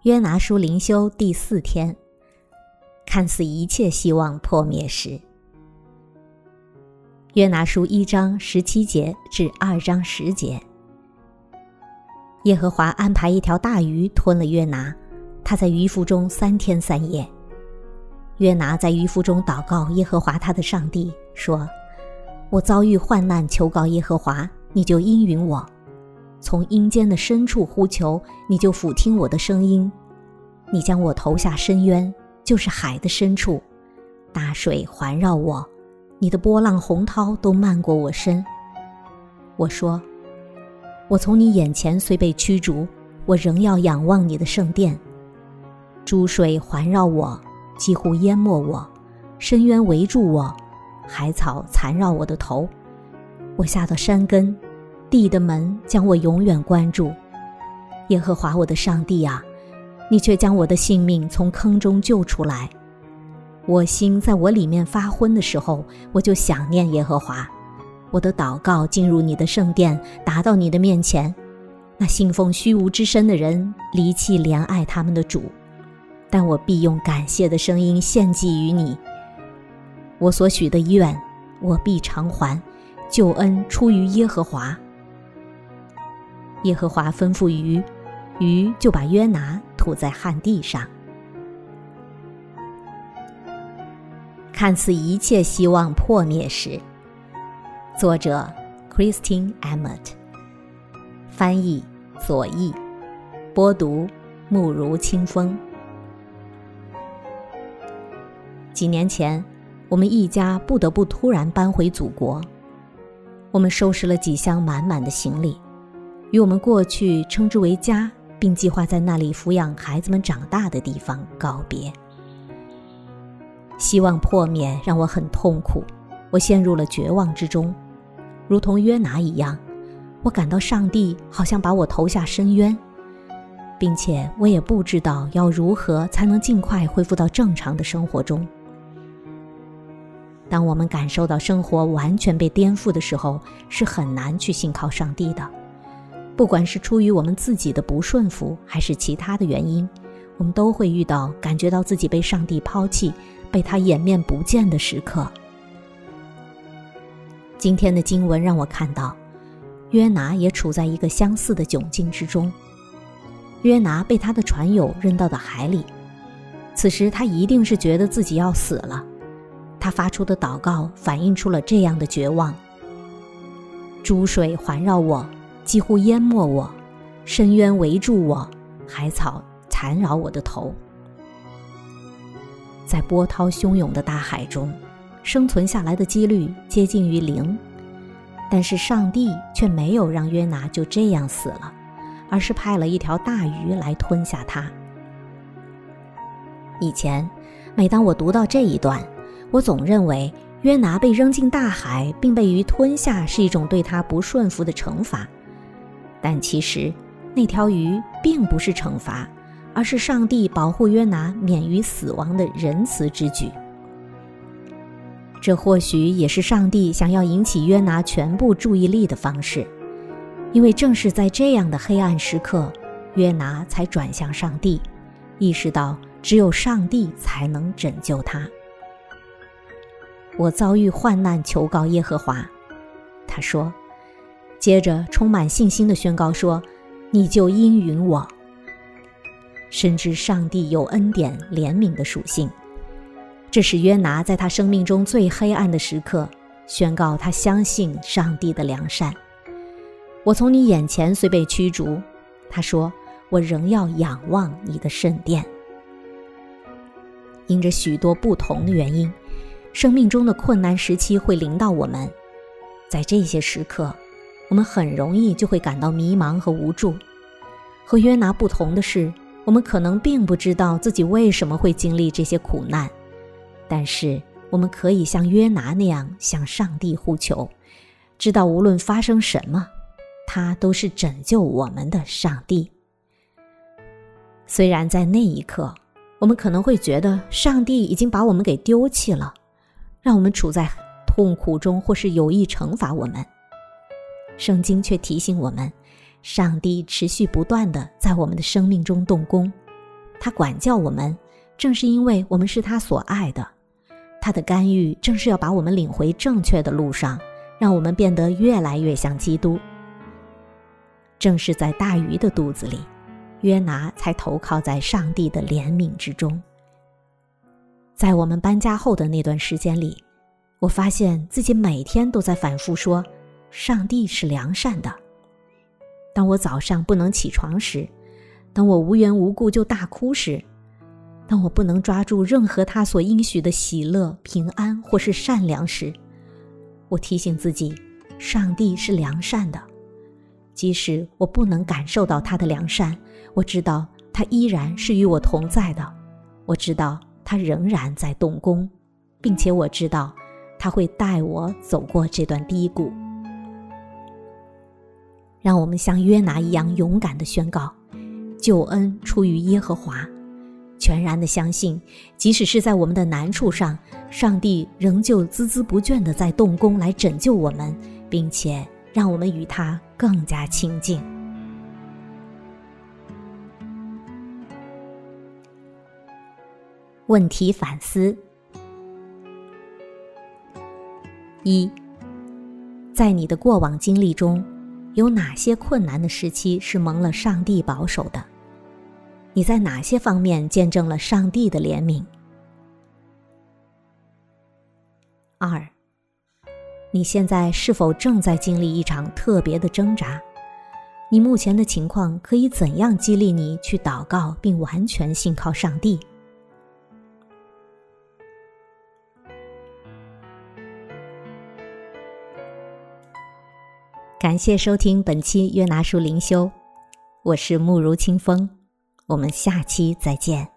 约拿书灵修第4天，看似一切希望破灭时。约拿书1章17节至2章10节。耶和华安排一条大鱼吞了约拿，他在鱼腹中3天3夜。约拿在鱼腹中祷告耶和华他的上帝，说：我遭遇患难，求告耶和华，你就应允我；从阴间的深处呼求，你就俯听我的声音。你将我投下深渊，就是海的深处，大水环绕我，你的波浪洪涛都漫过我身。我说：我从你眼前虽被驱逐，我仍要仰望你的圣殿。诸水环绕我，几乎淹没我，深渊围住我，海草缠绕我的头。我下到山根，地的门将我永远关住。耶和华我的上帝啊，你却将我的性命从坑中救出来。我心在我里面发昏的时候，我就想念耶和华。我的祷告进入你的圣殿，达到你的面前。那信奉虚无之身的人离弃怜爱他们的主，但我必用感谢的声音献祭于你。我所许的愿，我必偿还，救恩出于耶和华。耶和华吩咐鱼，鱼就把约拿吐在旱地上。看似一切希望破灭时。作者 Christine Emmett， 翻译左翼，播读慕如清风。几年前，我们一家不得不突然搬回祖国。我们收拾了几箱满满的行李，与我们过去称之为家，并计划在那里抚养孩子们长大的地方告别。希望破灭让我很痛苦，我陷入了绝望之中，如同约拿一样，我感到上帝好像把我投下深渊，并且我也不知道要如何才能尽快恢复到正常的生活中。当我们感受到生活完全被颠覆的时候，是很难去信靠上帝的。不管是出于我们自己的不顺服，还是其他的原因，我们都会遇到感觉到自己被上帝抛弃，被他掩面不见的时刻。今天的经文让我看到，约拿也处在一个相似的窘境之中。约拿被他的船友扔到了海里，此时他一定是觉得自己要死了。他发出的祷告反映出了这样的绝望。诸水环绕我，几乎淹没我，深渊围住我，海草缠绕我的头。在波涛汹涌的大海中，生存下来的几率接近于0，但是上帝却没有让约拿就这样死了，而是派了一条大鱼来吞下他。以前，每当我读到这一段，我总认为约拿被扔进大海并被鱼吞下是一种对他不顺服的惩罚，但其实那条鱼并不是惩罚，而是上帝保护约拿免于死亡的仁慈之举。这或许也是上帝想要引起约拿全部注意力的方式，因为正是在这样的黑暗时刻，约拿才转向上帝，意识到只有上帝才能拯救他。我遭遇患难，求告耶和华，他说，接着充满信心地宣告说，你就应允我。深知上帝有恩典怜悯的属性，这使约拿在他生命中最黑暗的时刻宣告他相信上帝的良善。我从你眼前虽被驱逐，他说，我仍要仰望你的圣殿。因着许多不同的原因，生命中的困难时期会临到我们，在这些时刻，我们很容易就会感到迷茫和无助。和约拿不同的是，我们可能并不知道自己为什么会经历这些苦难，但是我们可以像约拿那样向上帝呼求，知道无论发生什么，他都是拯救我们的上帝。虽然在那一刻，我们可能会觉得上帝已经把我们给丢弃了，让我们处在痛苦中，或是有意惩罚我们。圣经却提醒我们，上帝持续不断地在我们的生命中动工， 他管教我们，正是因为我们是他所爱的。他的干预正是要把我们领回正确的路上，让我们变得越来越像基督。正是在大鱼的肚子里，约拿才投靠在上帝的怜悯之中。在我们搬家后的那段时间里，我发现自己每天都在反复说，上帝是良善的。当我早上不能起床时，当我无缘无故就大哭时，当我不能抓住任何他所应许的喜乐、平安或是善良时，我提醒自己，上帝是良善的。即使我不能感受到他的良善，我知道他依然是与我同在的。我知道他仍然在动工，并且我知道他会带我走过这段低谷。让我们像约拿一样勇敢地宣告，救恩出于耶和华，全然地相信，即使是在我们的难处上，上帝仍旧孜孜不倦地在动工来拯救我们，并且让我们与他更加亲近。问题反思。1，在你的过往经历中，有哪些困难的时期是蒙了上帝保守的？你在哪些方面见证了上帝的怜悯？2，你现在是否正在经历一场特别的挣扎？你目前的情况可以怎样激励你去祷告并完全信靠上帝？感谢收听本期约拿书灵修，我是慕如清风，我们下期再见。